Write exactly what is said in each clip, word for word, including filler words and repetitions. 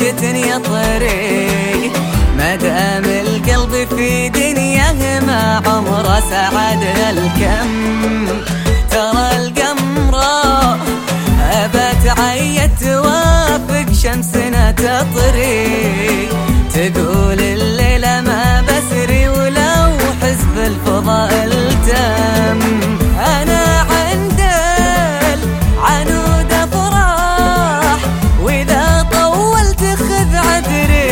حجة يا طريق، مدام القلب في دنياه ما عمره سعد الكم. ترى القمرة أبت عيت توافق شمسنا تطري، تقول الليلة ما بسري ولو حزب الفضاء التم. أنا عند العنود أفراح وإذا طولت خذ عذري،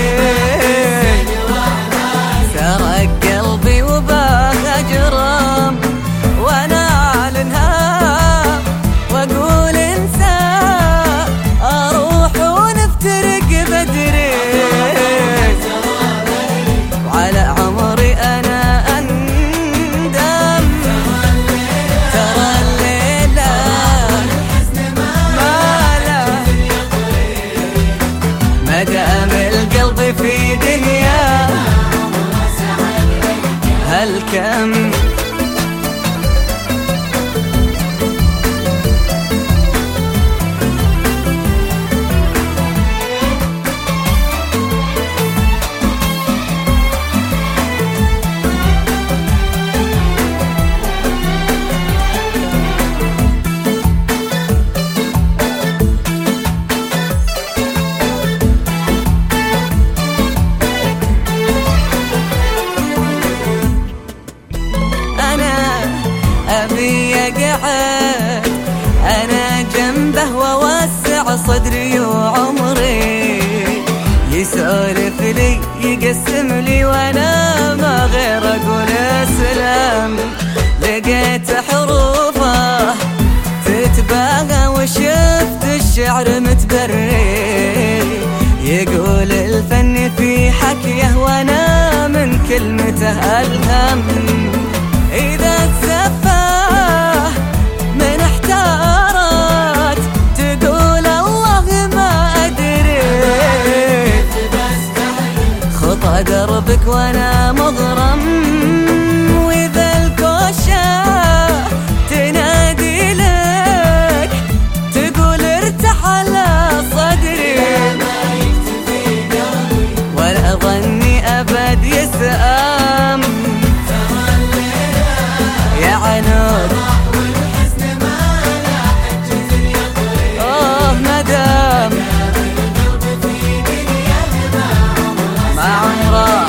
سرق قلبي وباغ أجرم وأنا أعلنها وأقول انسى أروح ونفترق بدري، وعلى عمري أنا أندم. ترى الليلة ماله مدام القلب في دنيا هالكم. أبي أقعد أنا جنبه ووسع صدري وعمري، يسولف لي يقسم لي وأنا ما غير أقول سلام. لقيت حروفه تتباهى وشفت الشعر متبري، يقول الفن في حكيه وأنا من كلمته ألهم. إذا السفاه من احتارت تقول الله ما أدري، خطى دربك وأنا مغرم. وإذا الكوشة تنادي لك تقول ارتاح على صدري، ولا ظني أبد يسأم يا عنود. اوه مدام ما عمره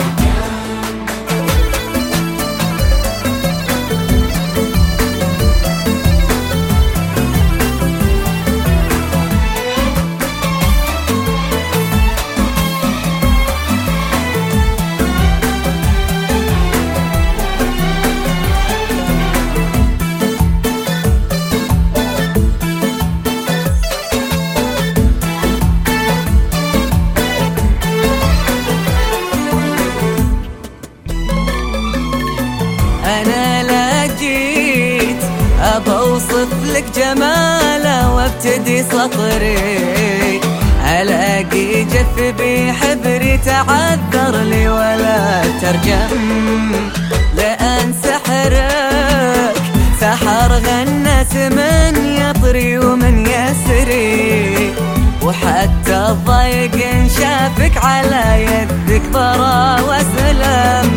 أنا لا جيت أبوصف لك جماله وابتدي سطري، ألاقي جف بحبري تعذر لي ولا ترجم. لأن سحرك سحر غنس من يطري ومن يسري، وحتى الضيق شافك على يدك برا وسلم.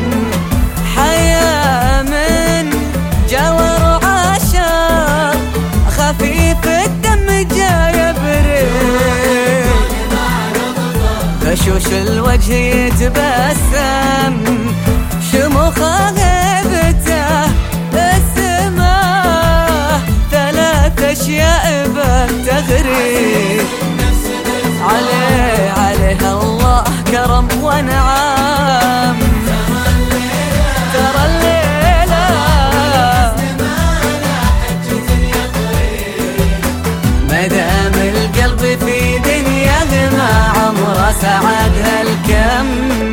حياة من جور عاشر خفيف الدم جاي بريء، بشوش الوجه يتبسم شموخه غيبته السماء، ثلاث أشياء بتغري عليه عليها الله كرم ونعم. ترى الليلة مدام القلب في دنياه ما عمره سعد هالكم.